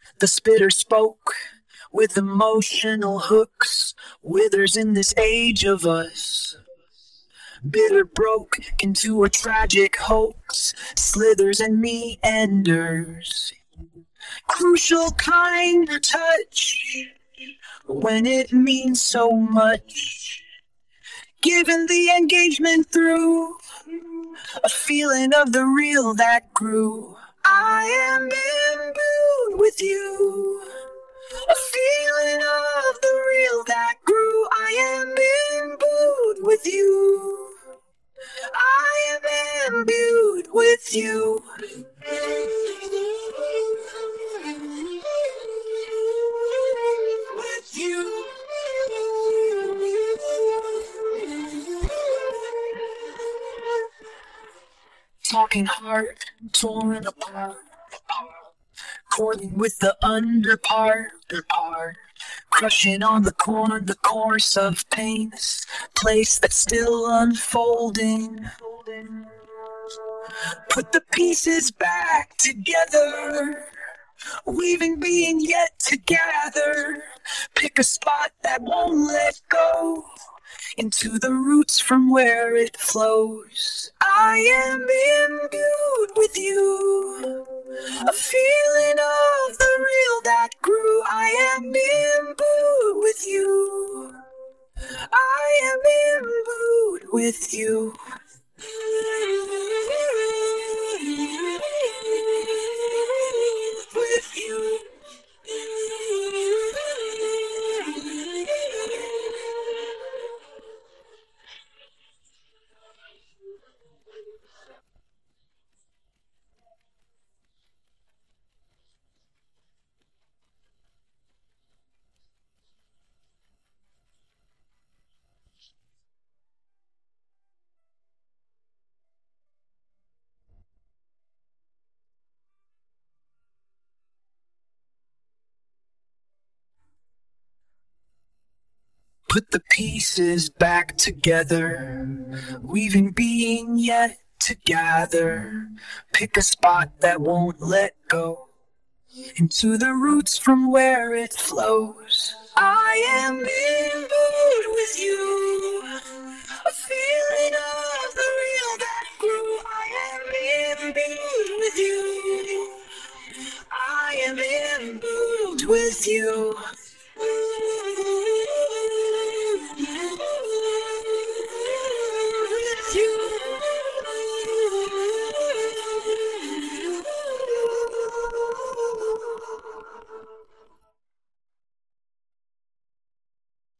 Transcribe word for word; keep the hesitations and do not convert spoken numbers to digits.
The spitter spoke with emotional hooks, withers in this age of us. Bitter broke into a tragic hoax, slithers and meanders. Crucial kind of touch when it means so much. Given the engagement through a feeling of the real that grew. I am imbued with you. A feeling of the real that grew. I am imbued with you. I am imbued with you. With you. Talking heart, torn apart, courting with the underpart, part, crushing on the corner, the course of pain, this place that's still unfolding. Put the pieces back together, weaving being yet to gather. Pick a spot that won't let go, into the roots from where it flows. I am imbued with you, a feeling of the real that grew. I am imbued with you. I am imbued with you. With you. Put the pieces back together, weaving being yet to gather. Pick a spot that won't let go, into the roots from where it flows. I am imbued with you, a feeling of the real that grew. I am imbued with you. I am imbued with you.